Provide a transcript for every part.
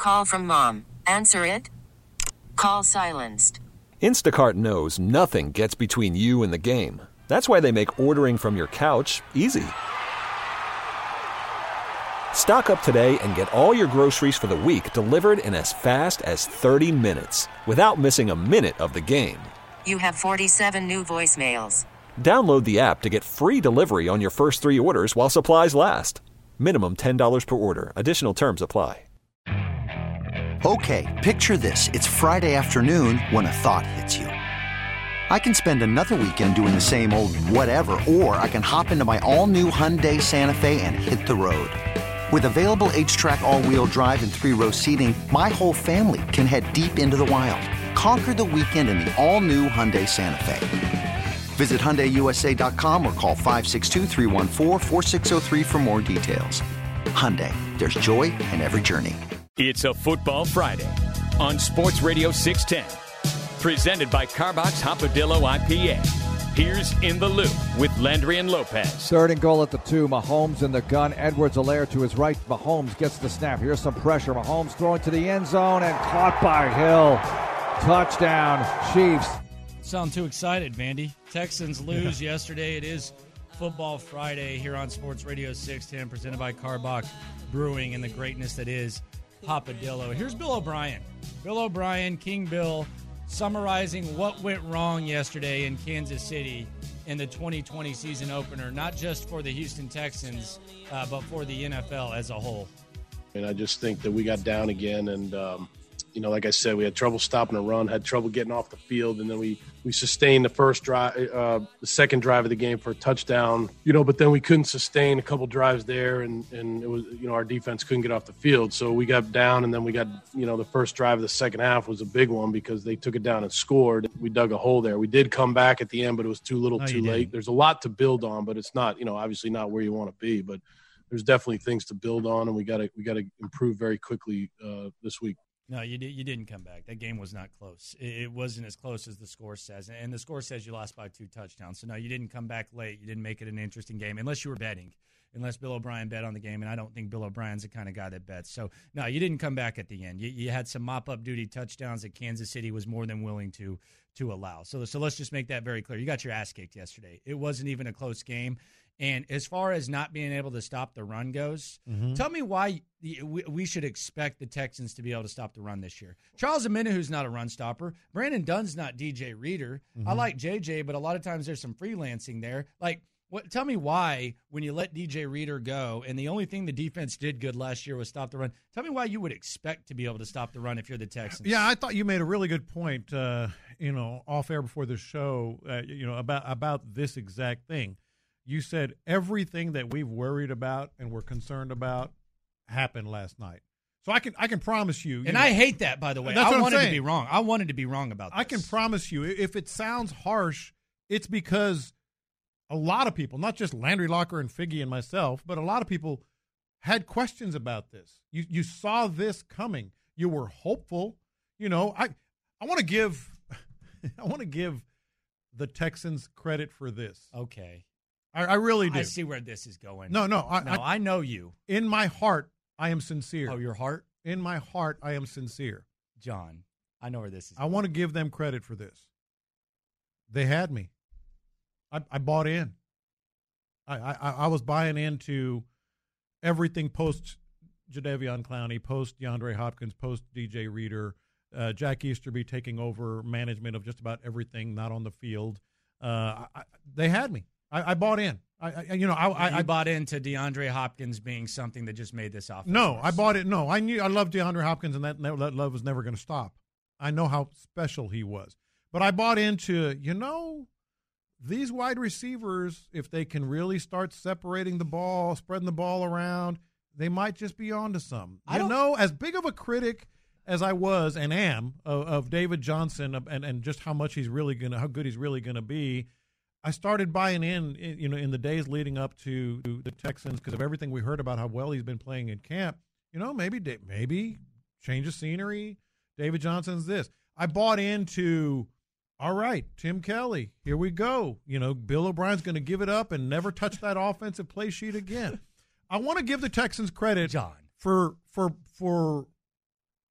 call from mom. Answer it. Call silenced. Instacart knows nothing gets between you and the game. That's why they make ordering from your couch easy. Stock up today and get all your groceries for the week delivered in as fast as 30 minutes without missing a minute of the game. You have 47 new voicemails. Download the app to get free delivery on your first 3 orders while supplies last. Minimum $10 per order. Additional terms apply. Okay, picture this. It's Friday afternoon when a thought hits you. I can spend another weekend doing the same old whatever, or I can hop into my all-new Hyundai Santa Fe and hit the road. With available H-Track all-wheel drive and 3-row seating, my whole family can head deep into the wild. Conquer the weekend in the all-new Hyundai Santa Fe. Visit HyundaiUSA.com or call 562-314-4603 for more details. Hyundai, there's joy in every journey. It's a Football Friday on Sports Radio 610. Presented by Carbox Hopadillo IPA. Here's In the Loop with Landry and Lopez. 3rd and goal at the 2. Mahomes in the gun. Edwards-Helaire to his right. Mahomes gets the snap. Here's some pressure. Mahomes throwing to the end zone and caught by Hill. Touchdown, Chiefs. Sound too excited, Vandy. Texans lose yesterday. It is Football Friday here on Sports Radio 610, presented by Carbach Brewing and the greatness that is Hopadillo. Here's Bill O'Brien. Bill O'Brien, King Bill, summarizing what went wrong yesterday in Kansas City in the 2020 season opener, not just for the Houston Texans, but for the NFL as a whole. And I just think that we got down again, and like I said, we had trouble stopping a run, had trouble getting off the field, and then we sustained the first drive, the second drive of the game for a touchdown, but then we couldn't sustain a couple drives there, and it was, our defense couldn't get off the field. So we got down, and then we got, the first drive of the second half was a big one because they took it down and scored. We dug a hole there. We did come back at the end, but it was too little, too late. There's a lot to build on, but it's not, obviously not where you want to be, but there's definitely things to build on, and we got to improve very quickly this week. No, you didn't come back. That game was not close. It wasn't as close as the score says. And the score says you lost by 2 touchdowns. So, no, you didn't come back late. You didn't make it an interesting game unless you were betting, unless Bill O'Brien bet on the game. And I don't think Bill O'Brien's the kind of guy that bets. So, no, you didn't come back at the end. You had some mop-up duty touchdowns that Kansas City was more than willing to allow. So let's just make that very clear. You got your ass kicked yesterday. It wasn't even a close game. And as far as not being able to stop the run goes, tell me why we should expect the Texans to be able to stop the run this year. Charles Omenihu's not a run stopper. Brandon Dunn's not DJ Reader. I like JJ, but a lot of times there's some freelancing there. Tell me why when you let DJ Reader go, and the only thing the defense did good last year was stop the run, tell me why you would expect to be able to stop the run if you're the Texans. Yeah, I thought you made a really good point, off air before the show, about this exact thing. You said everything that we've worried about and we're concerned about happened last night. So I can promise you. And I hate that, by the way. I wanted to be wrong. I wanted to be wrong about this. I can promise you, if it sounds harsh, it's because a lot of people, not just Landry Locker and Figgy and myself, but a lot of people had questions about this. You saw this coming. You were hopeful. I want to give the Texans credit for this. Okay. I really do. I see where this is going. No. I know you. In my heart, I am sincere. Oh, your heart? In my heart, I am sincere. John, I know where this is going. I want to give them credit for this. They had me. I bought in. I was buying into everything post Jadeveon Clowney, post DeAndre Hopkins, post DJ Reader, Jack Easterby taking over management of just about everything not on the field. They had me. I bought in. I bought into DeAndre Hopkins being something that just made this offense. No, worse. I bought it. No, I loved DeAndre Hopkins, and that love was never going to stop. I know how special he was. But I bought into, these wide receivers, if they can really start separating the ball, spreading the ball around, they might just be onto something. As big of a critic as I was and am of David Johnson and just how good he's really going to be, I started buying in the days leading up to the Texans because of everything we heard about how well he's been playing in camp. Maybe change of scenery. David Johnson's this. I bought into, all right, Tim Kelly, here we go. Bill O'Brien's going to give it up and never touch that offensive play sheet again. I want to give the Texans credit, John, for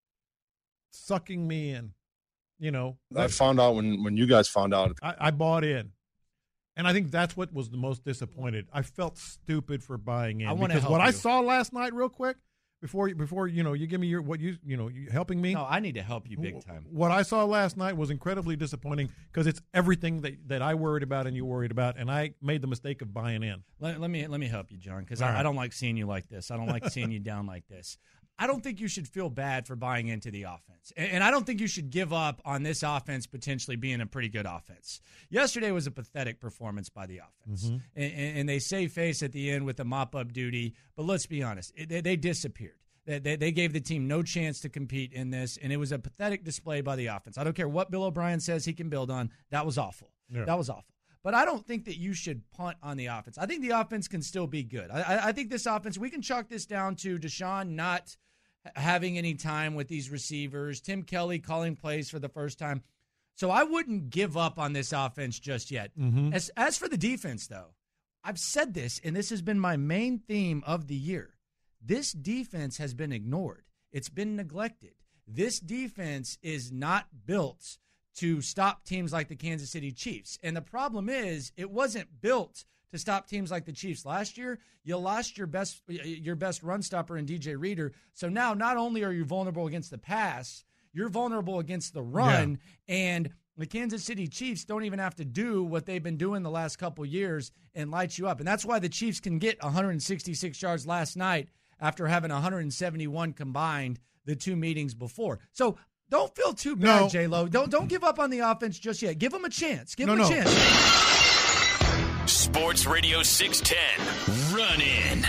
sucking me in. You know, I found out when you guys found out. I bought in. And I think that's what was the most disappointed. I felt stupid for buying in. Because what I saw last night, real quick, before you give me you helping me. No, I need to help you big time. What I saw last night was incredibly disappointing because it's everything that I worried about and you worried about, and I made the mistake of buying in. Let me help you, John, because Right. I don't like seeing you like this. I don't like seeing you down like this. I don't think you should feel bad for buying into the offense. And I don't think you should give up on this offense potentially being a pretty good offense. Yesterday was a pathetic performance by the offense. Mm-hmm. And they save face at the end with the mop-up duty. But let's be honest, they disappeared. They gave the team no chance to compete in this, and it was a pathetic display by the offense. I don't care what Bill O'Brien says he can build on. That was awful. Yeah. That was awful. But I don't think that you should punt on the offense. I think the offense can still be good. I think this offense, we can chalk this down to Deshaun not having any time with these receivers, Tim Kelly calling plays for the first time. So I wouldn't give up on this offense just yet. Mm-hmm. As for the defense, though, I've said this, and this has been my main theme of the year. This defense has been ignored. It's been neglected. This defense is not built to stop teams like the Kansas City Chiefs. And the problem is it wasn't built to stop teams like the Chiefs last year. You lost your best run stopper in DJ Reader. So now not only are you vulnerable against the pass, you're vulnerable against the run. Yeah. And the Kansas City Chiefs don't even have to do what they've been doing the last couple years and light you up. And that's why the Chiefs can get 166 yards last night after having 171 combined the two meetings before. So don't feel too bad, J-Lo. Don't give up on the offense just yet. Give them a chance. Give them a chance. Sports Radio 610. Run in.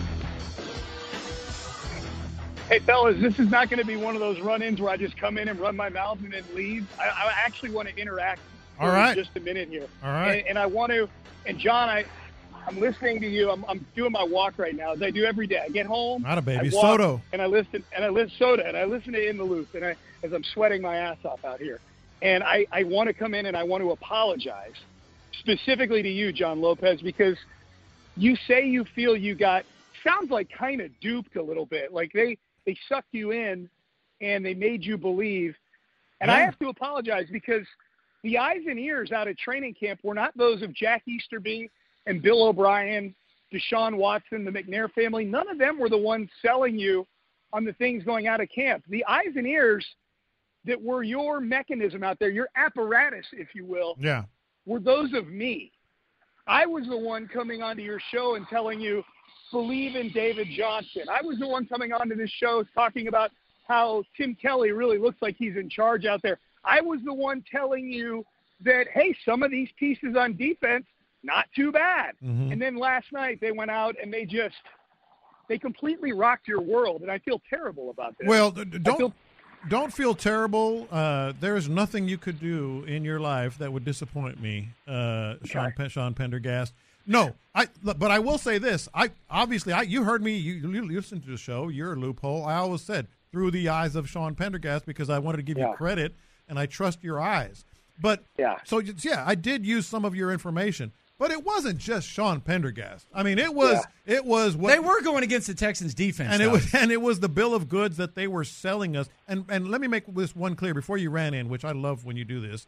Hey, fellas, this is not going to be one of those run-ins where I just come in and run my mouth and then leave. I actually want to interact for just a minute here. All right. And I want to – and, John, I'm listening to you. I'm doing my walk right now, as I do every day. I get home. Not a baby. I walk, Soto. And I listen to In the Loop, and as I'm sweating my ass off out here. And I want to come in and I want to apologize specifically to you, John Lopez, because you say you feel you got – sounds like kind of duped a little bit. Like they sucked you in and they made you believe. And I have to apologize because the eyes and ears out of training camp were not those of Jack Easterby and Bill O'Brien, Deshaun Watson, the McNair family. None of them were the ones selling you on the things going out of camp. The eyes and ears that were your mechanism out there, your apparatus, if you will, were those of me. I was the one coming onto your show and telling you, believe in David Johnson. I was the one coming onto this show talking about how Tim Kelly really looks like he's in charge out there. I was the one telling you that, hey, some of these pieces on defense, not too bad. Mm-hmm. And then last night they went out and they completely rocked your world, and I feel terrible about this. Well, don't feel terrible. There is nothing you could do in your life that would disappoint me, Sean Pendergast. No, but I will say this. You heard me. You listened to the show. You're a loophole. I always said through the eyes of Sean Pendergast because I wanted to give you credit, and I trust your eyes. But I did use some of your information. But it wasn't just Sean Pendergast. I mean, it was what they were going against the Texans defense, and it was the bill of goods that they were selling us. And let me make this one clear before you ran in, which I love when you do this.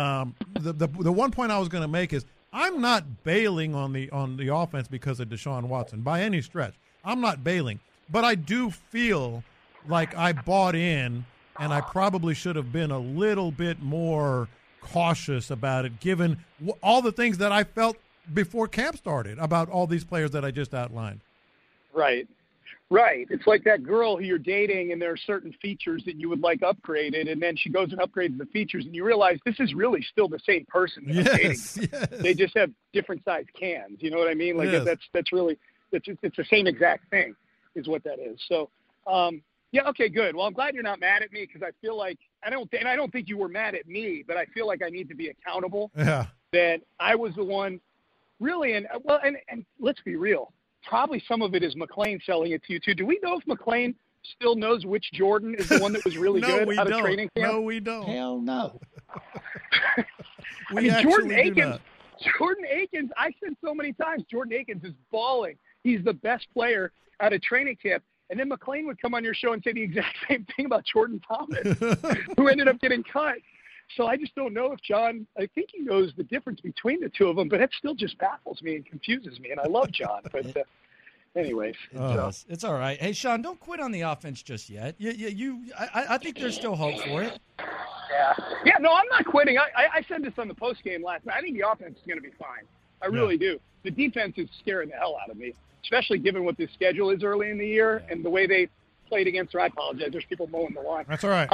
The one point I was going to make is I'm not bailing on the offense because of Deshaun Watson by any stretch. I'm not bailing, but I do feel like I bought in, and I probably should have been a little bit more cautious about it, given all the things that I felt before camp started about all these players that I just outlined. Right. It's like that girl who you're dating, and there are certain features that you would like upgraded, and then she goes and upgrades the features, and you realize this is really still the same person that I'm dating. Yes. They just have different size cans. You know what I mean? Like that's really it's the same exact thing, is what that is. So, okay, good. Well, I'm glad you're not mad at me because I feel like I don't think you were mad at me, but I feel like I need to be accountable. Yeah. That I was the one, really, and let's be real. Probably some of it is McLean selling it to you too. Do we know if McLean still knows which Jordan is the one that was really good out of training camp? No, we don't. Hell no. Jordan Akins, I said so many times, Jordan Akins is balling. He's the best player out of training camp. And then McClain would come on your show and say the exact same thing about Jordan Thomas, who ended up getting cut. So I just don't know if John, I think he knows the difference between the two of them, but that still just baffles me and confuses me. And I love John, but anyways. It's all right. Hey, Sean, don't quit on the offense just yet. I think there's still hope for it. Yeah, no, I'm not quitting. I said this on the postgame last night. I think the offense is going to be fine. I really do. The defense is scaring the hell out of me, especially given what the schedule is early in the year and the way they played against her. I apologize. There's people mowing the lawn. That's all right.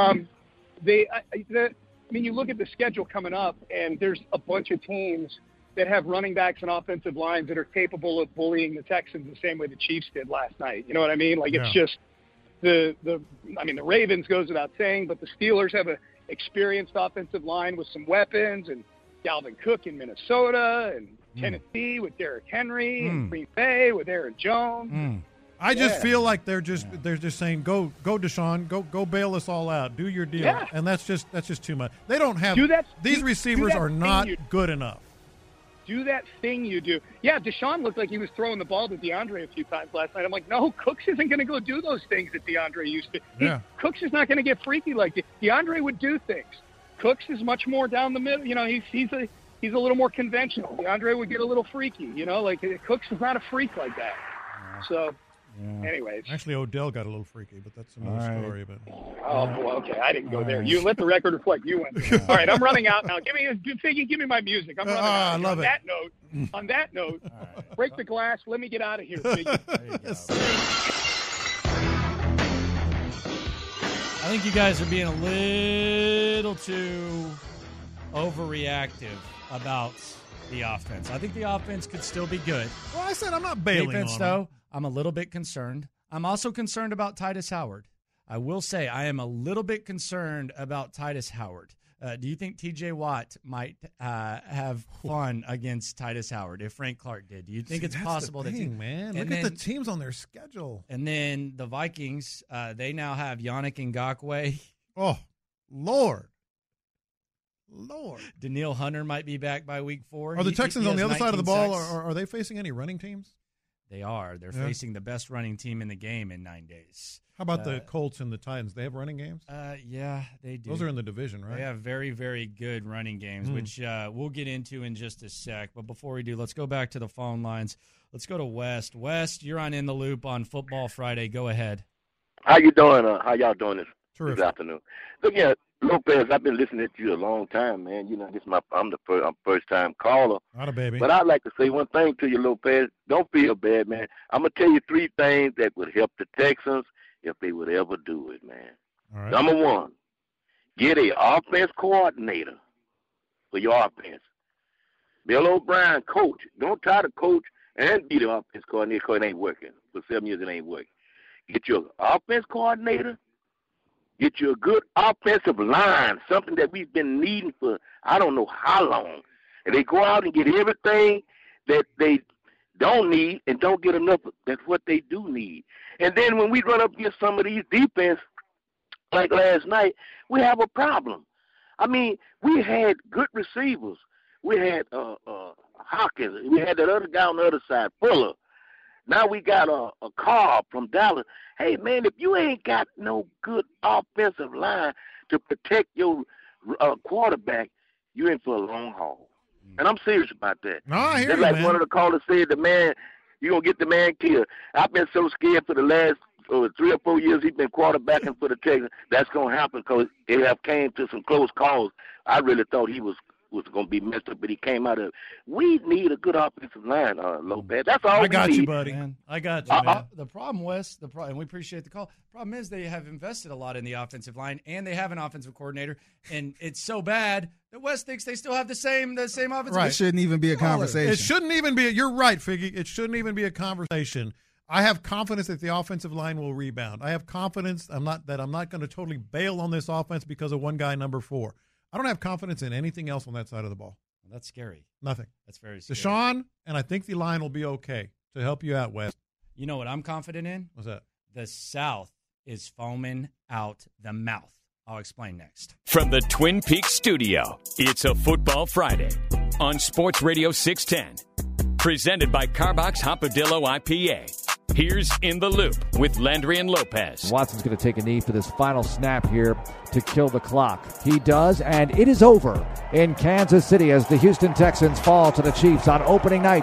I mean, you look at the schedule coming up, and there's a bunch of teams that have running backs and offensive lines that are capable of bullying the Texans the same way the Chiefs did last night. You know what I mean? Like, it's just the Ravens goes without saying, but the Steelers have an experienced offensive line with some weapons, and Dalvin Cook in Minnesota, and Tennessee with Derrick Henry, and Green Bay with Aaron Jones. I just feel like they're just saying, go Deshaun, go bail us all out, do your deal, and that's just too much. They don't have these receivers are not good enough. Do that thing you do. Yeah, Deshaun looked like he was throwing the ball to DeAndre a few times last night. I'm like, no, Cooks isn't going to go do those things that DeAndre used to. Cooks is not going to get freaky like that. DeAndre would do things. Cooks is much more down the middle. You know, he's a little more conventional. DeAndre would get a little freaky. You know, like Cooks is not a freak like that. So. Anyways. Actually, Odell got a little freaky, but that's another story. But okay, I didn't go there. You let the record reflect. You went there. All right, I'm running out now. Give me my music. I'm running out. I love it. On that note, break the glass. Let me get out of here, Figgy. I think you guys are being a little too overreactive about the offense. I think the offense could still be good. Well, I said I'm not bailing defense, on though, I'm a little bit concerned. I'm also concerned about Titus Howard. I will say I am a little bit concerned about Titus Howard. Do you think T.J. Watt might have fun against Titus Howard if Frank Clark did? Do you think it's possible that man? Look at the teams on their schedule. And then the Vikings, they now have Yannick Ngakoue. Oh, Lord. Daniil Hunter might be back by week 4. Are the Texans on the other side of the ball? Are they facing any running teams? They are. They're facing the best running team in the game in 9 days. How about the Colts and the Titans? They have running games? Yeah, they do. Those are in the division, right? They have very, very good running games, which we'll get into in just a sec. But before we do, let's go back to the phone lines. Let's go to West. West, you're on In the Loop on Football Friday. Go ahead. How you doing? How y'all doing this afternoon? Look, Lopez, I've been listening to you a long time, man. You know, I'm the first-time caller. Not a baby. But I'd like to say one thing to you, Lopez. Don't feel bad, man. I'm going to tell you 3 things that would help the Texans if they would ever do it, man. All right. Number 1, get an offense coordinator for your offense. Bill O'Brien, coach. Don't try to coach and be the offense coordinator because it ain't working. For 7 years, it ain't working. Get your offense coordinator. Get you a good offensive line, something that we've been needing for I don't know how long. And they go out and get everything that they don't need and don't get enough that's what they do need. And then when we run up against some of these defense, like last night, we have a problem. I mean, we had good receivers. We had Hawkins. We had that other guy on the other side, Fuller. Now we got a Carr from Dallas. Hey, man, if you ain't got no good offensive line to protect your quarterback, you're in for a long haul. And I'm serious about that. No, I hear Just you, like man. one of the callers said, you're going to get the man killed. I've been so scared for the last 3 or 4 years he's been quarterbacking for the Texans. That's going to happen because it have came to some close calls. I really thought he was going to be messed up, but he came out of it. We need a good offensive line, Lopez. That's all I got we you, need. buddy. Man, I got you, man. The problem, Wes, and we appreciate the call. The problem is they have invested a lot in the offensive line, and they have an offensive coordinator, and it's so bad that Wes thinks they still have the same offensive. Right. It shouldn't even be a conversation. It shouldn't even be. You're right, Figgy. It shouldn't even be a conversation. I have confidence that the offensive line will rebound. I have confidence I'm not going to totally bail on this offense because of one guy, number 4. I don't have confidence in anything else on that side of the ball. That's scary. Nothing. That's very scary. Deshaun, and I think the line will be okay to help you out, Wes. You know what I'm confident in? What's that? The South is foaming out the mouth. I'll explain next. From the Twin Peaks studio, it's a Football Friday on Sports Radio 610. Presented by Carbox Hopadillo IPA. Here's In the Loop with Landry and Lopez. Watson's going to take a knee for this final snap here to kill the clock. He does, and it is over in Kansas City as the Houston Texans fall to the Chiefs on opening night,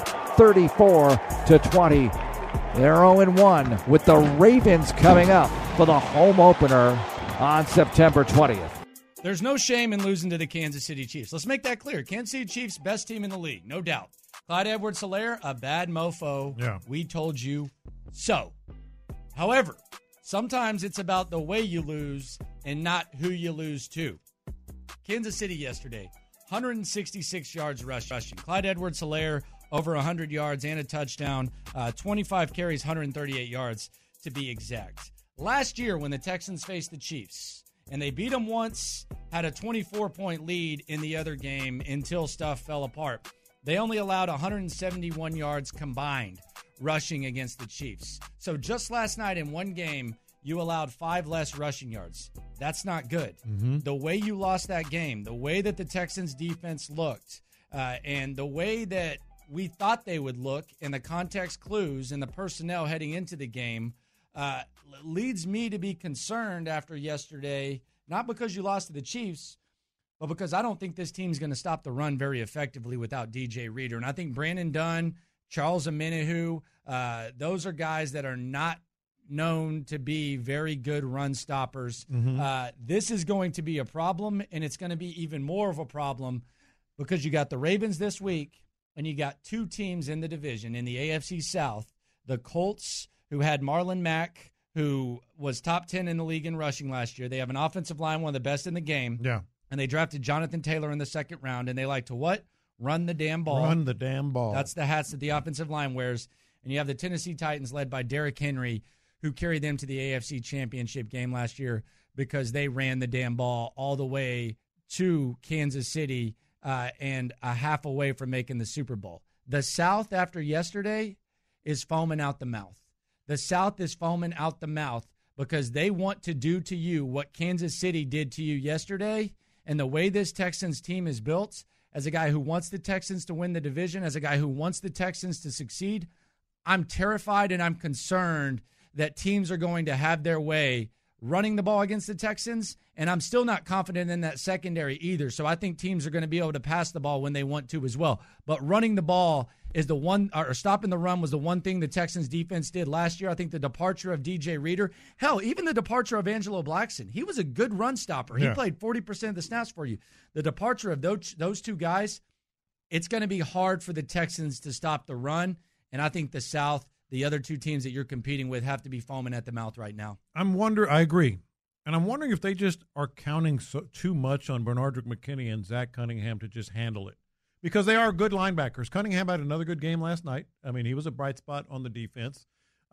34-20. They're 0-1 with the Ravens coming up for the home opener on September 20th. There's no shame in losing to the Kansas City Chiefs. Let's make that clear. Kansas City Chiefs, best team in the league, no doubt. Clyde Edwards-Helaire, a bad mofo. Yeah. We told you so. However, sometimes it's about the way you lose and not who you lose to. Kansas City yesterday, 166 yards rushing. Clyde Edwards-Helaire, over 100 yards and a touchdown. 25 carries, 138 yards to be exact. Last year when the Texans faced the Chiefs, and they beat them once, had a 24-point lead in the other game until stuff fell apart. They only allowed 171 yards combined rushing against the Chiefs. So just last night in one game, you allowed 5 less rushing yards. That's not good. Mm-hmm. The way you lost that game, the way that the Texans defense looked, and the way that we thought they would look, and the context clues and the personnel heading into the game, leads me to be concerned after yesterday, not because you lost to the Chiefs, but because I don't think this team's going to stop the run very effectively without DJ Reader. And I think Brandon Dunn, Charles Omenihu, those are guys that are not known to be very good run stoppers. Mm-hmm. This is going to be a problem, and it's going to be even more of a problem because you got the Ravens this week, and you got 2 teams in the division in the AFC South, the Colts, who had Marlon Mack, who was top 10 in the league in rushing last year. They have an offensive line, one of the best in the game. Yeah. And they drafted Jonathan Taylor in the second round, and they like to what? Run the damn ball. Run the damn ball. That's the hats that the offensive line wears. And you have the Tennessee Titans led by Derrick Henry, who carried them to the AFC Championship game last year because they ran the damn ball all the way to Kansas City and a half away from making the Super Bowl. The South, after yesterday, is foaming out the mouth. The South is foaming out the mouth because they want to do to you what Kansas City did to you yesterday. And the way this Texans team is built, as a guy who wants the Texans to win the division, as a guy who wants the Texans to succeed, I'm terrified and I'm concerned that teams are going to have their way running the ball against the Texans, and I'm still not confident in that secondary either. So I think teams are going to be able to pass the ball when they want to as well. But running the ball is the one, or stopping the run was the one thing the Texans defense did last year. I think the departure of DJ Reader, hell, even the departure of Angelo Blackson, he was a good run stopper. He played 40% of the snaps for you. The departure of those 2 guys, it's going to be hard for the Texans to stop the run, and I think the South, the other 2 teams that you're competing with, have to be foaming at the mouth right now. I agree. And I'm wondering if they just are counting too much on Bernardrick McKinney and Zach Cunningham to just handle it. Because they are good linebackers. Cunningham had another good game last night. I mean, he was a bright spot on the defense.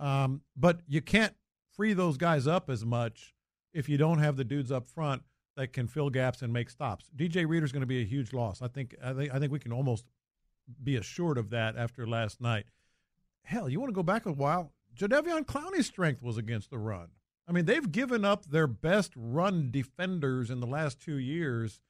But you can't free those guys up as much if you don't have the dudes up front that can fill gaps and make stops. DJ Reader's going to be a huge loss. I think we can almost be assured of that after last night. Hell, you want to go back a while? Jadeveon Clowney's strength was against the run. I mean, they've given up their best run defenders in the last 2 years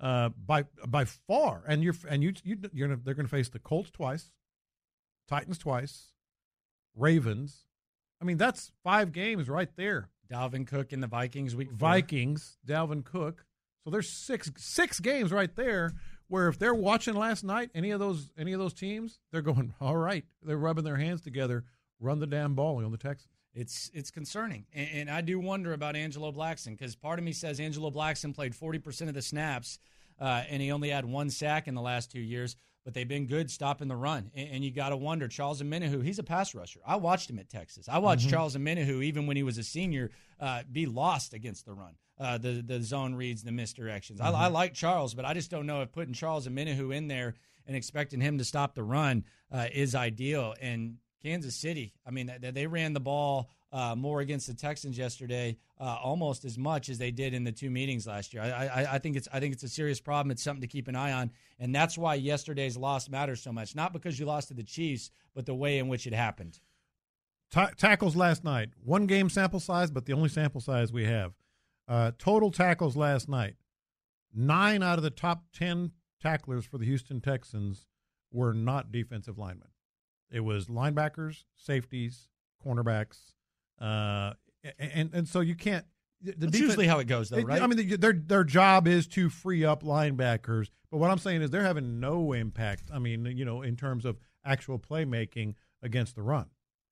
by far. And they're going to face the Colts twice, Titans twice, Ravens. I mean, that's 5 games right there. Dalvin Cook in the Vikings week 4. Vikings, Dalvin Cook. So there's six games right there where if they're watching last night, any of those teams, they're going, all right. They're rubbing their hands together, run the damn ball on the Texans. It's concerning. And I do wonder about Angelo Blackson because part of me says Angelo Blackson played 40% of the snaps and he only had 1 sack in the last 2 years, but they've been good stopping the run. And you got to wonder, Charles Omenihu, he's a pass rusher. I watched him at Texas. I watched Charles Omenihu, even when he was a senior, be lost against the run, the zone reads, the misdirections. I like Charles, but I just don't know if putting Charles Omenihu in there and expecting him to stop the run is ideal. And Kansas City, I mean, they ran the ball more against the Texans yesterday, almost as much as they did in the 2 meetings last year. I think it's a serious problem. It's something to keep an eye on, and that's why yesterday's loss matters so much. Not because you lost to the Chiefs, but the way in which it happened. Tackles last night, 1 game sample size, but the only sample size we have. Total tackles last night, 9 out of the top 10 tacklers for the Houston Texans were not defensive linemen. It was linebackers, safeties, cornerbacks, and so you can't. That's usually how it goes, though, right? I mean, their job is to free up linebackers, but what I'm saying is they're having no impact. I mean, in terms of actual playmaking against the run.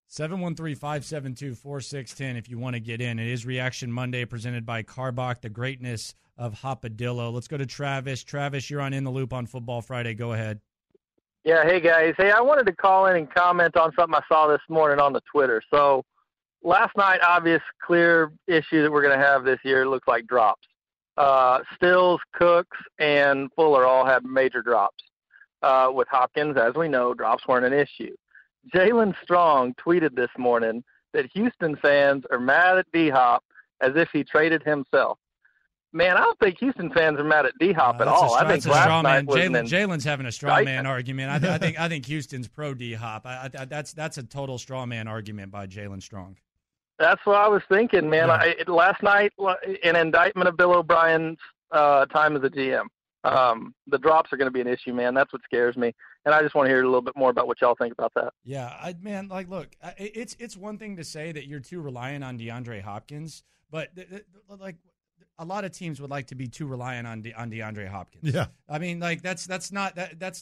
713-572-4610 if you want to get in. It is Reaction Monday presented by Karbach, the greatness of Hopadillo. Let's go to Travis. Travis, you're on In the Loop on Football Friday. Go ahead. Yeah, hey, guys. Hey, I wanted to call in and comment on something I saw this morning on the Twitter. So last night, obvious, clear issue that we're going to have this year looks like drops. Stills, Cooks, and Fuller all had major drops. With Hopkins, as we know, drops weren't an issue. Jalen Strong tweeted this morning that Houston fans are mad at D-Hop as if he traded himself. Man, I don't think Houston fans are mad at D-Hop at all. I think last night was Jalen's having a straw man argument. I think Houston's pro D-Hop. That's a total straw man argument by Jalen Strong. That's what I was thinking, man. Yeah. Last night, an indictment of Bill O'Brien's time as a GM. The drops are going to be an issue, man. That's what scares me. And I just want to hear a little bit more about what y'all think about that. Yeah, look, it's one thing to say that you're too reliant on DeAndre Hopkins, but a lot of teams would like to be too reliant on DeAndre Hopkins. Yeah, I mean, that's not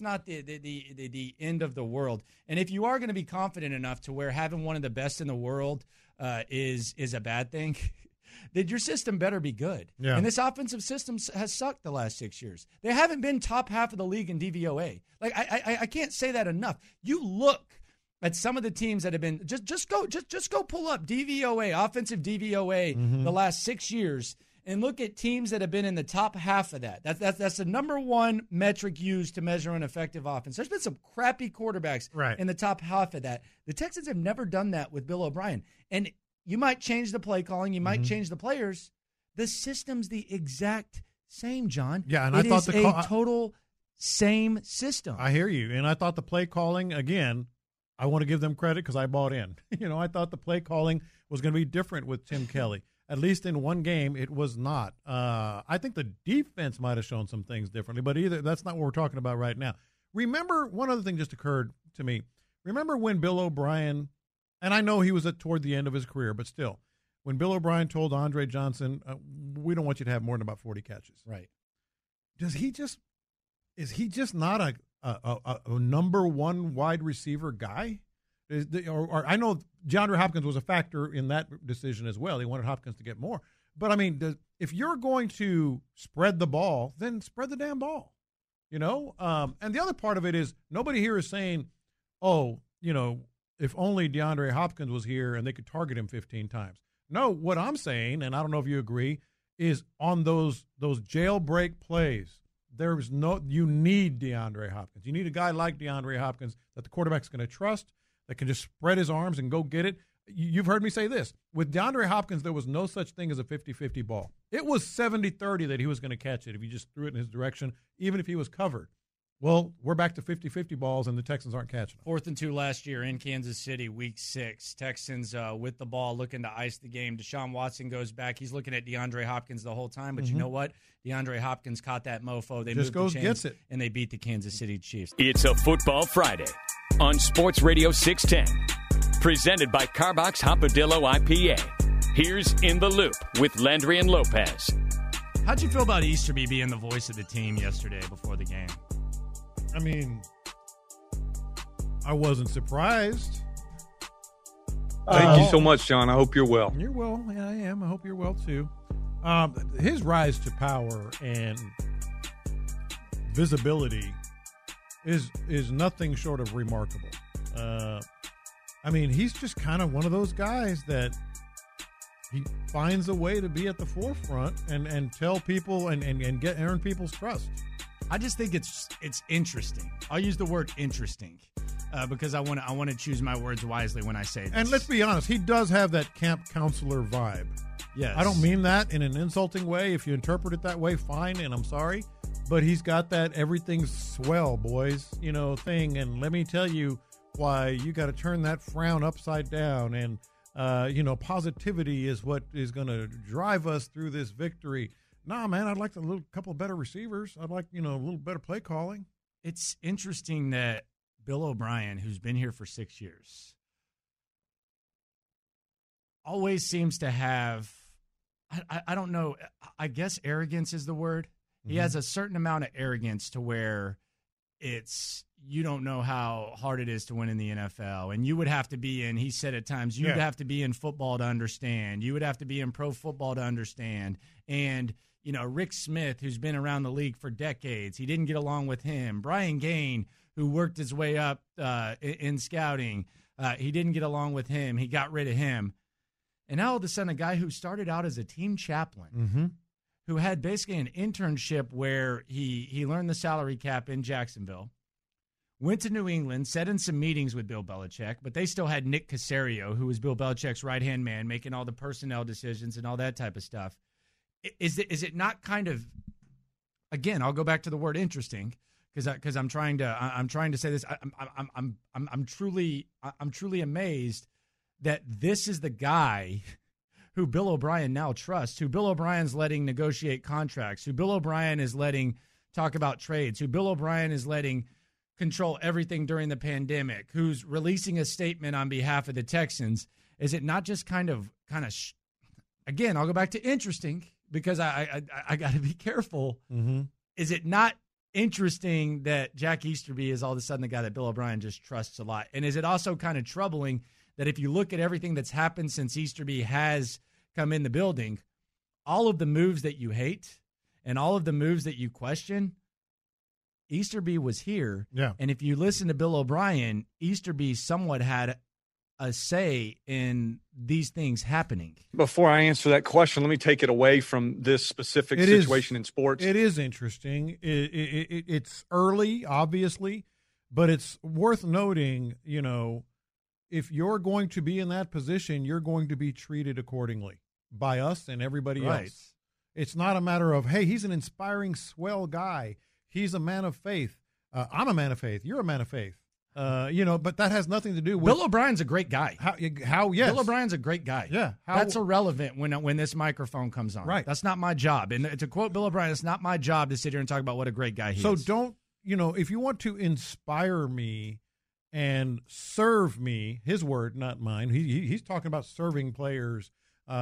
the end of the world. And if you are going to be confident enough to where having one of the best in the world is a bad thing, then your system better be good. Yeah. And this offensive system has sucked the last 6 years. They haven't been top half of the league in DVOA. I can't say that enough. You look at some of the teams that have been just go pull up DVOA, offensive DVOA the last 6 years, and look at teams that have been in the top half of that. That's the number one metric used to measure an effective offense. There's been some crappy quarterbacks in the top half of that. The Texans have never done that with Bill O'Brien. And you might change the play calling, you might change the players. The system's the exact same, John. Yeah, and I thought a total same system. I hear you, and I thought the play calling, again, I want to give them credit because I bought in. I thought the play calling was going to be different with Tim Kelly. At least in one game, it was not. I think the defense might have shown some things differently, but that's not what we're talking about right now. Remember, one other thing just occurred to me. Remember when Bill O'Brien, and I know he was toward the end of his career, but still, when Bill O'Brien told Andre Johnson, we don't want you to have more than about 40 catches. Right. Is he just not a number one wide receiver guy? Or I know DeAndre Hopkins was a factor in that decision as well. He wanted Hopkins to get more. But, I mean, if you're going to spread the ball, then spread the damn ball. And the other part of it is nobody here is saying, if only DeAndre Hopkins was here and they could target him 15 times. No, what I'm saying, and I don't know if you agree, is on those jailbreak plays, you need DeAndre Hopkins. You need a guy like DeAndre Hopkins that the quarterback's going to trust, that can just spread his arms and go get it. You've heard me say this. With DeAndre Hopkins, there was no such thing as a 50-50 ball. It was 70-30 that he was going to catch it if you just threw it in his direction, even if he was covered. Well, we're back to 50-50 balls, and the Texans aren't catching them. 4th and 2 last year in Kansas City, Week 6. Texans with the ball looking to ice the game. Deshaun Watson goes back. He's looking at DeAndre Hopkins the whole time, but you know what? DeAndre Hopkins caught that mofo. They just moved the chains, gets it, and they beat the Kansas City Chiefs. It's a Football Friday on Sports Radio 610, presented by Carbox Hopadillo IPA. Here's In the Loop with Landry and Lopez. How'd you feel about Easterby being the voice of the team yesterday before the game? I mean, I wasn't surprised. Thank you so much, John. I hope you're well. You're well. Yeah, I am. I hope you're well, too. His rise to power and visibility is nothing short of remarkable. I mean, he's just kind of one of those guys that he finds a way to be at the forefront and tell people and earn people's trust. I just think it's interesting. I'll use the word interesting because I want to choose my words wisely when I say this. And let's be honest, he does have that camp counselor vibe. Yes. I don't mean that in an insulting way. If you interpret it that way, fine, and I'm sorry. But he's got that everything's swell, boys, thing. And let me tell you why you got to turn that frown upside down. And, positivity is what is going to drive us through this victory. Nah, man, I'd like a couple better receivers. I'd like, a little better play calling. It's interesting that Bill O'Brien, who's been here for 6 years, always seems to have, I don't know, I guess arrogance is the word. He has a certain amount of arrogance to where it's, you don't know how hard it is to win in the NFL. And you would have to be in, he said at times, you'd have to be in football to understand. You would have to be in pro football to understand. And, you know, Rick Smith, who's been around the league for decades, he didn't get along with him. Brian Gaine, who worked his way up in scouting, he didn't get along with him. He got rid of him. And now all of a sudden, a guy who started out as a team chaplain, who had basically an internship where he learned the salary cap in Jacksonville, went to New England, sat in some meetings with Bill Belichick, but they still had Nick Caserio, who was Bill Belichick's right-hand man, making all the personnel decisions and all that type of stuff. Is it not kind of, again, I'll go back to the word interesting, because I'm trying to say this. I'm truly amazed that this is the guy who Bill O'Brien now trusts, who Bill O'Brien's letting negotiate contracts, who Bill O'Brien is letting talk about trades, who Bill O'Brien is letting control everything during the pandemic, who's releasing a statement on behalf of the Texans. Is it not just kind of again, I'll go back to interesting, because I got to be careful. Is it not interesting that Jack Easterby is all of a sudden the guy that Bill O'Brien just trusts a lot? And is it also kind of troubling that if you look at everything that's happened since Easterby has come in the building, all of the moves that you hate and all of the moves that you question, Easterby was here. Yeah. And if you listen to Bill O'Brien, Easterby somewhat had a say in these things happening. Before I answer that question, let me take it away from this specific situation in sports. It is interesting. It's early, obviously, but it's worth noting, you know, if you're going to be in that position, you're going to be treated accordingly by us and everybody else. It's not a matter of, hey, he's an inspiring, swell guy. He's a man of faith. I'm a man of faith. You're a man of faith. You know, but that has nothing to do with Bill O'Brien's a great guy. How yes. Bill O'Brien's a great guy. Yeah. That's irrelevant when this microphone comes on. Right. That's not my job. And to quote Bill O'Brien, it's not my job to sit here and talk about what a great guy he is. So don't, you know, if you want to inspire me and serve me, his word, not mine. He's talking about serving players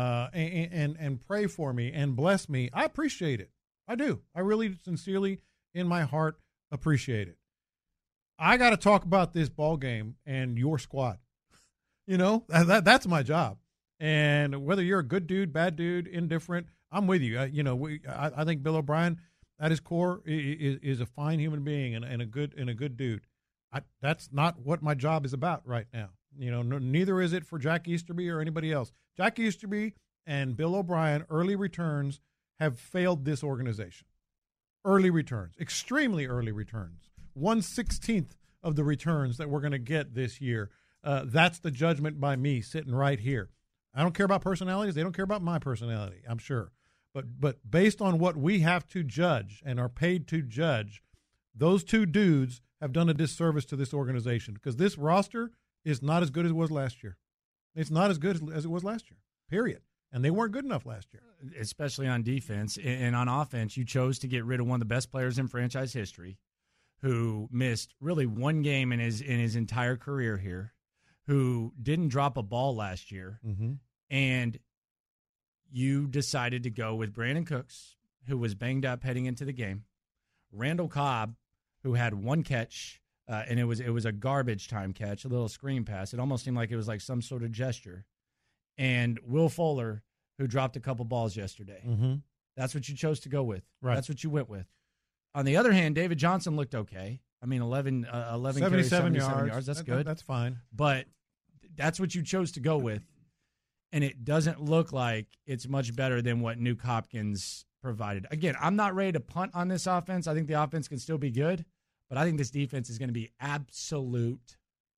and pray for me and bless me. I appreciate it. I do. I really sincerely in my heart appreciate it. I got to talk about this ball game and your squad. You know, that's my job. And whether you're a good dude, bad dude, indifferent, I'm with you. I think Bill O'Brien, at his core, is a fine human being and a good dude. That's not what my job is about right now. You know, neither is it for Jack Easterby or anybody else. Jack Easterby and Bill O'Brien, early returns, have failed this organization. Early returns, extremely early returns. 1/16 of the returns that we're going to get this year. That's the judgment by me sitting right here. I don't care about personalities. They don't care about my personality, I'm sure. But based on what we have to judge and are paid to judge, those two dudes have done a disservice to this organization, because this roster is not as good as it was last year. It's not as good as it was last year, period. And they weren't good enough last year. Especially on defense. And on offense, you chose to get rid of one of the best players in franchise history, who missed really one game in his entire career here, who didn't drop a ball last year. And you decided to go with Brandon Cooks, who was banged up heading into the game, Randall Cobb, who had one catch, and it was a garbage time catch, a little screen pass. It almost seemed like it was like some sort of gesture. And Will Fuller, who dropped a couple balls yesterday. That's what you chose to go with. Right. That's what you went with. On the other hand, David Johnson looked okay. I mean, 11 carries, 77 yards. That's good. That's fine. But that's what you chose to go with. And it doesn't look like it's much better than what Nuke Hopkins provided. Again, I'm not ready to punt on this offense. I think the offense can still be good, but I think this defense is going to be absolute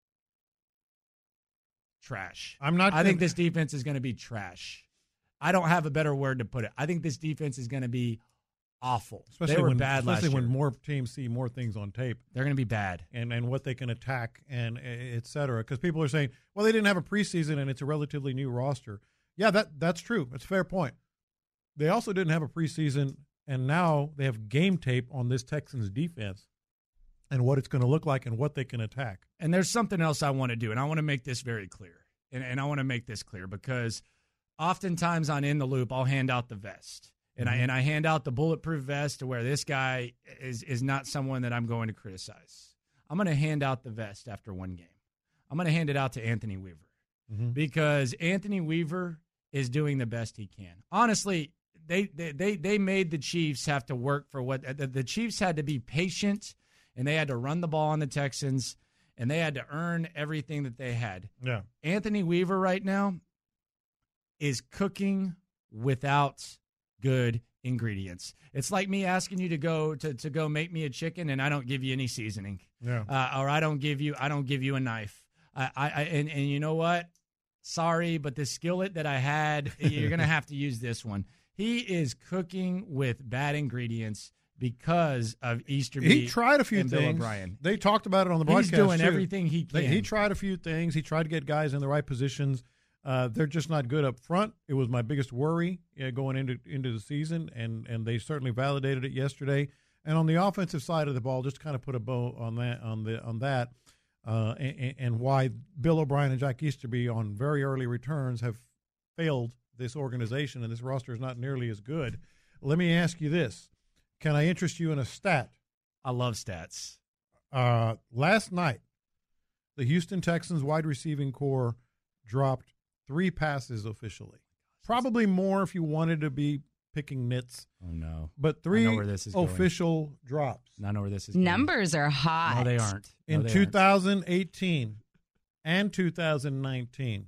trash. I think this defense is going to be trash. I don't have a better word to put it. I think this defense is going to be awful. They were bad last year. Especially when more teams see more things on tape. They're going to be bad. And what they can attack and et cetera. Because people are saying, well, they didn't have a preseason and it's a relatively new roster. Yeah, that's true. That's a fair point. They also didn't have a preseason, and now they have game tape on this Texans defense and what it's going to look like and what they can attack. And there's something else I want to do, and I want to make this very clear. And I want to make this clear because oftentimes on In the Loop, I'll hand out the vest. And I hand out the bulletproof vest to where this guy is not someone that I'm going to criticize. I'm going to hand out the vest after one game. I'm going to hand it out to Anthony Weaver because Anthony Weaver is doing the best he can. Honestly, they made the Chiefs have to work for what the Chiefs had to be patient, and they had to run the ball on the Texans, and they had to earn everything that they had. Yeah. Anthony Weaver right now is cooking without good ingredients. It's like me asking you to go make me a chicken, and I don't give you any seasoning. Yeah. Or I don't give you a knife. And you know what? Sorry, but the skillet that I had, you're gonna have to use this one. He is cooking with bad ingredients because of Easterby. He tried a few and things. Bill O'Brien. They talked about it on the broadcast. He's doing too. everything he can. He tried a few things. He tried to get guys in the right positions. They're just not good up front. It was my biggest worry going into the season, and they certainly validated it yesterday. And on the offensive side of the ball, just kind of put a bow on that, and why Bill O'Brien and Jack Easterby on very early returns have failed this organization, and this roster is not nearly as good. Let me ask you this. Can I interest you in a stat? I love stats. Last night, the Houston Texans wide receiving core dropped 3 passes officially. Probably more if you wanted to be picking nits. Oh, no. But 3 I know where this is official going. drops. I know where this is Numbers are hot. No, they aren't. In 2018 and 2019,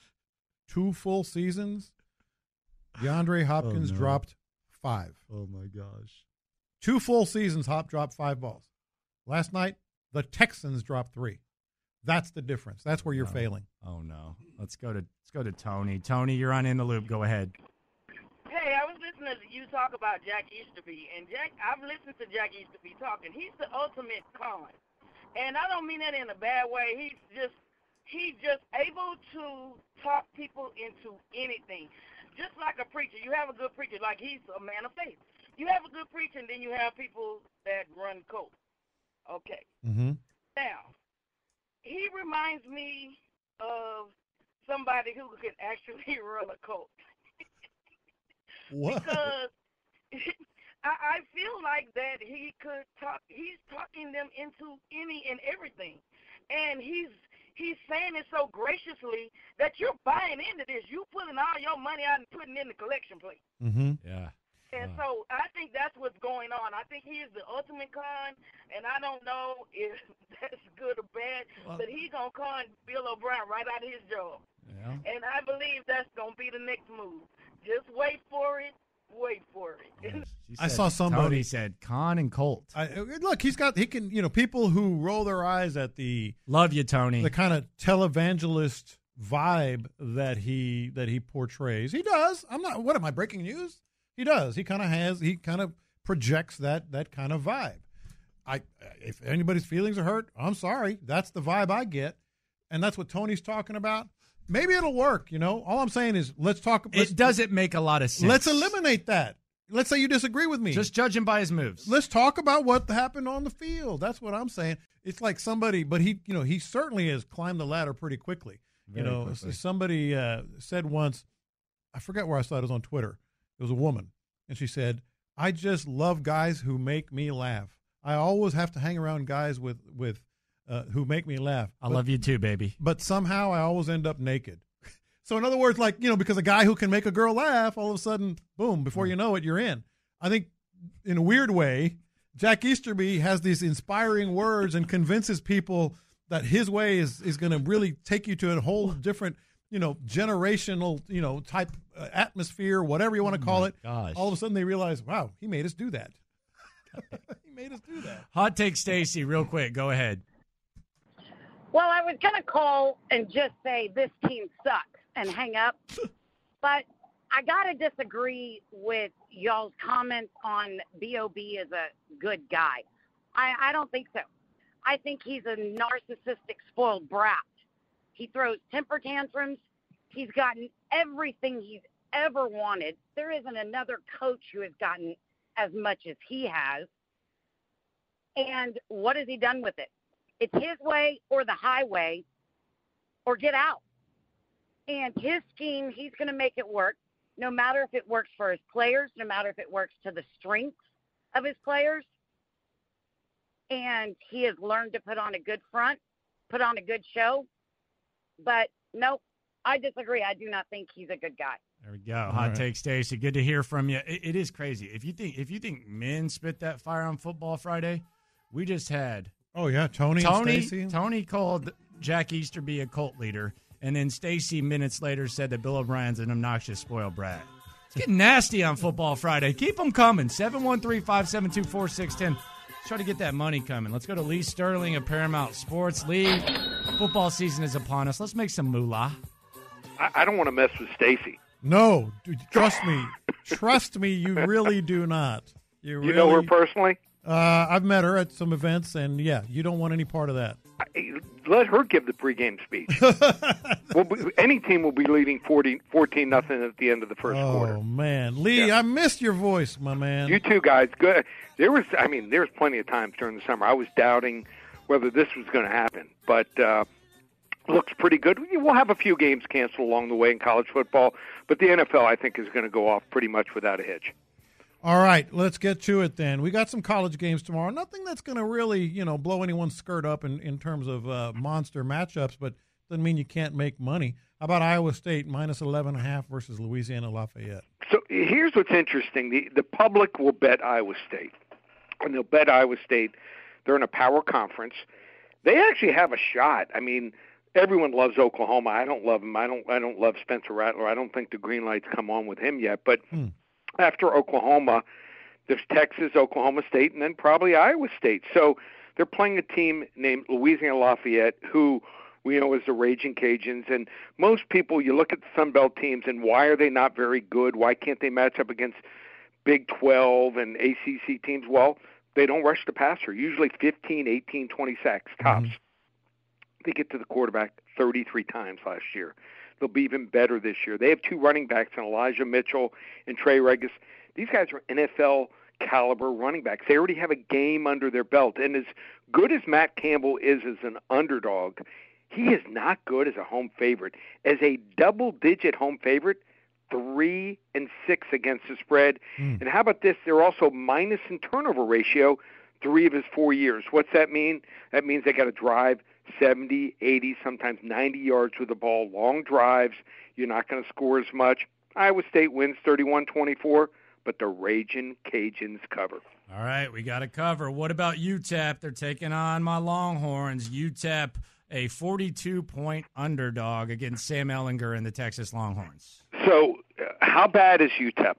2 full seasons, DeAndre Hopkins dropped 5. Oh, my gosh. 2 full seasons, Hop dropped 5 balls. Last night, the Texans dropped 3. That's the difference. That's where you're failing. Oh, no. Let's go to Tony. Tony, you're on In the Loop. Go ahead. Hey, I was listening to you talk about Jack Easterby, and I've listened to Jack Easterby talk, and he's the ultimate con. And I don't mean that in a bad way. He's just able to talk people into anything. Just like a preacher. You have a good preacher, like he's a man of faith. You have a good preacher, and then you have people that run cults. Okay. Mm-hmm. Now, he reminds me of somebody who could actually run a cult. What? Because I feel like that he could talk. He's talking them into any and everything, and he's saying it so graciously that you're buying into this. You putting all your money out and putting in the collection plate. Mm-hmm. Yeah. And so I think that's what's going on. I think he is the ultimate con, and I don't know if that's good or bad, but he's going to con Bill O'Brien right out of his job. Yeah. And I believe that's going to be the next move. Just wait for it. Wait for it. I saw somebody. Tony said con and Colt. Look, he can, people who roll their eyes at the. Love you, Tony. The kind of televangelist vibe that he portrays. He does. What am I, breaking news? He does. He kind of projects that kind of vibe. If anybody's feelings are hurt, I'm sorry. That's the vibe I get. And that's what Tony's talking about. Maybe it'll work, All I'm saying is let's talk. It doesn't make a lot of sense. Let's eliminate that. Let's say you disagree with me. Just judge him by his moves. Let's talk about what happened on the field. That's what I'm saying. It's like somebody, but he certainly has climbed the ladder pretty quickly. Very quickly. Somebody said once, I forget where I saw it was on Twitter. It was a woman, and she said, "I just love guys who make me laugh. I always have to hang around guys with who make me laugh. I love you too, baby. But somehow I always end up naked." So in other words, because a guy who can make a girl laugh, all of a sudden, boom, before you know it, you're in. I think in a weird way, Jack Easterby has these inspiring words and convinces people that his way is going to really take you to a whole different, generational, type atmosphere, whatever you want to call it. Gosh. All of a sudden they realize, wow, he made us do that. He made us do that. Hot take, Stacy, real quick. Go ahead. Well, I was going to call and just say this team sucks and hang up, but I got to disagree with y'all's comments on B.O.B. as a good guy. I don't think so. I think he's a narcissistic, spoiled brat. He throws temper tantrums. He's gotten everything he's ever wanted. There isn't another coach who has gotten as much as he has. And what has he done with it? It's his way or the highway or get out. And his scheme, he's going to make it work, no matter if it works for his players, no matter if it works to the strengths of his players. And he has learned to put on a good front, put on a good show. But, nope, I disagree. I do not think he's a good guy. There we go. Hot take, Stacey. Good to hear from you. It is crazy. If you think men spit that fire on Football Friday, we just had. Oh yeah, Tony and Stacey. Tony called Jack Easterby a cult leader, and then Stacey minutes later said that Bill O'Brien's an obnoxious spoiled brat. It's getting nasty on Football Friday. Keep them coming. 713-572-4610. Let's try to get that money coming. Let's go to Lee Sterling of Paramount Sports. Lee, football season is upon us. Let's make some moolah. I don't want to mess with Stacey. No, dude, trust me. Trust me, you really do not. You really, know her personally? I've met her at some events, and, yeah, you don't want any part of that. Let her give the pregame speech. Any team will be leading 14-0 at the end of the first quarter. Oh, man. Lee, I missed your voice, my man. You too, guys. Good. There was plenty of times during the summer I was doubting whether this was going to happen, but looks pretty good. We'll have a few games canceled along the way in college football, but the NFL, I think, is going to go off pretty much without a hitch. All right, let's get to it then. We got some college games tomorrow. Nothing that's going to really, blow anyone's skirt up in terms of monster matchups, but doesn't mean you can't make money. How about Iowa State minus 11.5 versus Louisiana Lafayette? So here's what's interesting. The public will bet Iowa State, and they'll bet Iowa State. They're in a power conference. They actually have a shot. I mean, everyone loves Oklahoma. I don't love him. I don't love Spencer Rattler. I don't think the green light's come on with him yet. But after Oklahoma, there's Texas, Oklahoma State, and then probably Iowa State. So they're playing a team named Louisiana Lafayette, who we know is the Raging Cajuns. And most people, you look at the Sun Belt teams, and why are they not very good? Why can't they match up against Big 12 and ACC teams? Well, they don't rush the passer. Usually 15, 18, 20 sacks, tops. They get to the quarterback 33 times last year. They'll be even better this year. They have two running backs, in Elijah Mitchell and Trey Regis. These guys are NFL caliber running backs. They already have a game under their belt. And as good as Matt Campbell is as an underdog, he is not good as a home favorite. As a double-digit home favorite, 3-6 against the spread. And how about this? They're also minus in turnover ratio 3 of his 4 years. What's that mean? That means they got to drive 70, 80, sometimes 90 yards with the ball, long drives. You're not going to score as much. Iowa State wins 31-24, but the Raging Cajuns cover. All right, we got to cover. What about UTEP? They're taking on my Longhorns. UTEP, a 42-point underdog against Sam Ehlinger and the Texas Longhorns. So how bad is UTEP?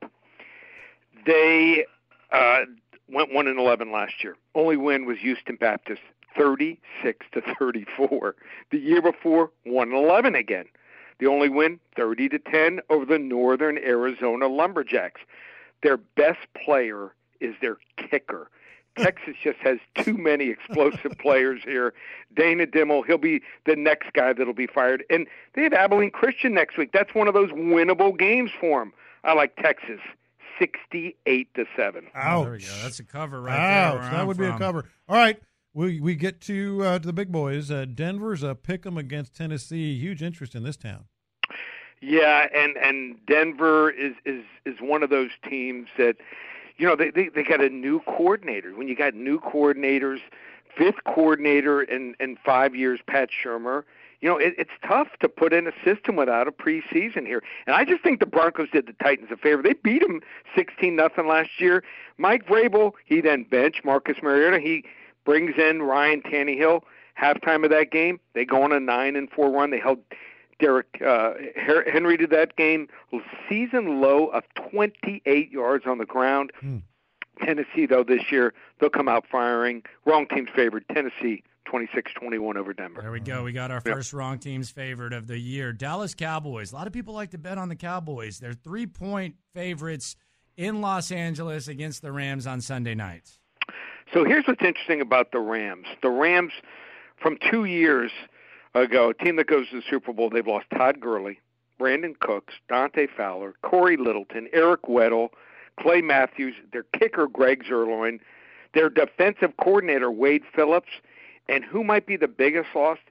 They went 1-11 last year. Only win was Houston Baptist, 36-34. The year before, 1-11 again. The only win, 30-10 over the Northern Arizona Lumberjacks. Their best player is their kicker. Texas just has too many explosive players here. Dana Dimmel, he'll be the next guy that'll be fired. And they have Abilene Christian next week. That's one of those winnable games for them. I like Texas, 68-7. Ouch. There we go. That's a cover right there. That would be a cover. All right. We get to the big boys. Denver's a pick'em against Tennessee. Huge interest in this town. Yeah, and Denver is one of those teams that, they got a new coordinator. When you got new coordinators, fifth coordinator in 5 years, Pat Shurmur, it's tough to put in a system without a preseason here. And I just think the Broncos did the Titans a favor. They beat them 16-0 last year. Mike Vrabel, he then benched Marcus Mariota. He brings in Ryan Tannehill. Halftime of that game, they go on a 9-4 run. They held Derrick Henry to that game. Season low of 28 yards on the ground. Tennessee, though, this year, they'll come out firing. Wrong team's favored. Tennessee, 26-21 over Denver. There we go. We got our first wrong team's favorite of the year. Dallas Cowboys. A lot of people like to bet on the Cowboys. They're 3-point favorites in Los Angeles against the Rams on Sunday night. So here's what's interesting about the Rams. The Rams, from 2 years ago, a team that goes to the Super Bowl, they've lost Todd Gurley, Brandon Cooks, Dante Fowler, Corey Littleton, Eric Weddle, Clay Matthews, their kicker, Greg Zuerlein, their defensive coordinator, Wade Phillips, and who might be the biggest loss?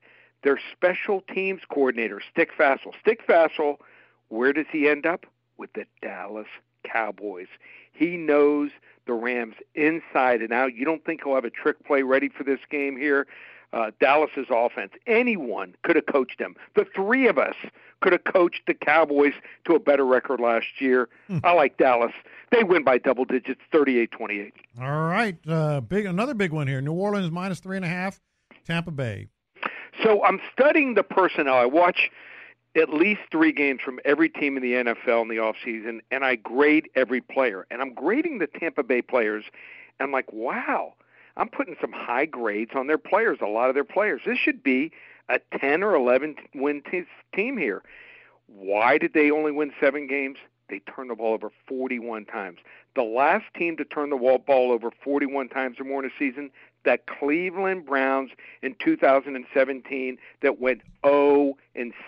their special teams coordinator, Stick Fassel. Stick Fassel, where does he end up? With the Dallas Cowboys. He knows the Rams inside and out. You don't think he'll have a trick play ready for this game here? Dallas's offense, anyone could have coached them. The three of us could have coached the Cowboys to a better record last year. I like Dallas. They win by double digits, 38-28. All right, another big one here. New Orleans minus 3.5, Tampa Bay. So I'm studying the personnel. I watch at least 3 games from every team in the NFL in the offseason, and I grade every player. And I'm grading the Tampa Bay players, and I'm like, wow, I'm putting some high grades on their players, a lot of their players. This should be a 10 or 11 win team here. Why did they only win 7 games? They turned the ball over 41 times. The last team to turn the ball over 41 times or more in a season, the Cleveland Browns in 2017 that went 0-16.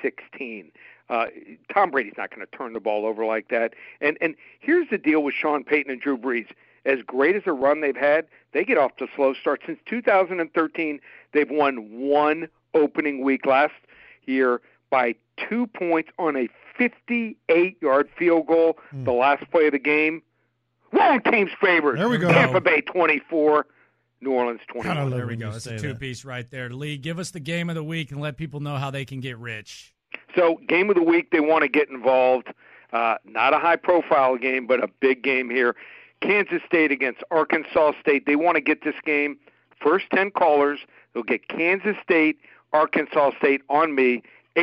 Tom Brady's not going to turn the ball over like that. And here's the deal with Sean Payton and Drew Brees. As great as a run they've had, they get off to a slow start. Since 2013, they've won 1 opening week last year by 2 points on a 58-yard field goal, the last play of the game. Wrong team's favored. There we go. Tampa Bay 24, New Orleans 21. There we go. It's a two-piece right there. Lee, give us the game of the week and let people know how they can get rich. So, game of the week, they want to get involved. Not a high-profile game, but a big game here. Kansas State against Arkansas State. They want to get this game. First 10 callers, they'll get Kansas State, Arkansas State on me,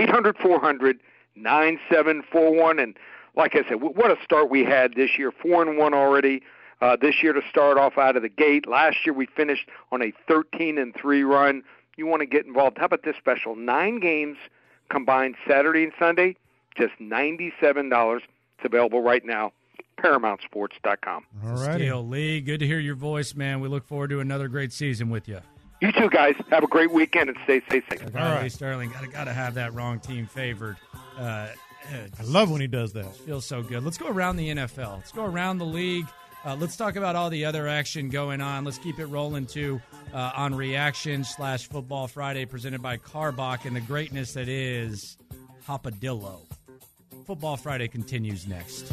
800-400-9741. And like I said, what a start we had this year, 4-1 already. This year to start off out of the gate. Last year we finished on a 13-3 run. You want to get involved. How about this special? 9 games combined Saturday and Sunday, just $97. It's available right now. ParamountSports.com. All right, Lee, good to hear your voice, man. We look forward to another great season with you. You too, guys. Have a great weekend and stay safe. All right, Lee Sterling, got to have that wrong team favored. I love when he does that. Feels so good. Let's go around the NFL. Let's go around the league. Let's talk about all the other action going on. Let's keep it rolling, too, on Reaction/Football Friday presented by Karbach and the greatness that is Hopadillo. Football Friday continues next.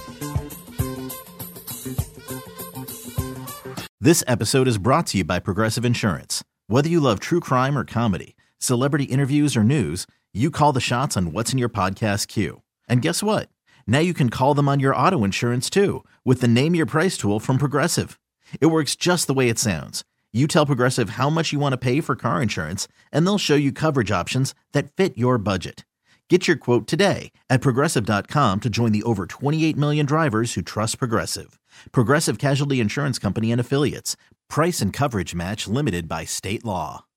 This episode is brought to you by Progressive Insurance. Whether you love true crime or comedy, celebrity interviews or news, you call the shots on what's in your podcast queue. And guess what? Now you can call them on your auto insurance too with the Name Your Price tool from Progressive. It works just the way it sounds. You tell Progressive how much you want to pay for car insurance, and they'll show you coverage options that fit your budget. Get your quote today at Progressive.com to join the over 28 million drivers who trust Progressive. Progressive Casualty Insurance Company and Affiliates. Price and coverage match limited by state law.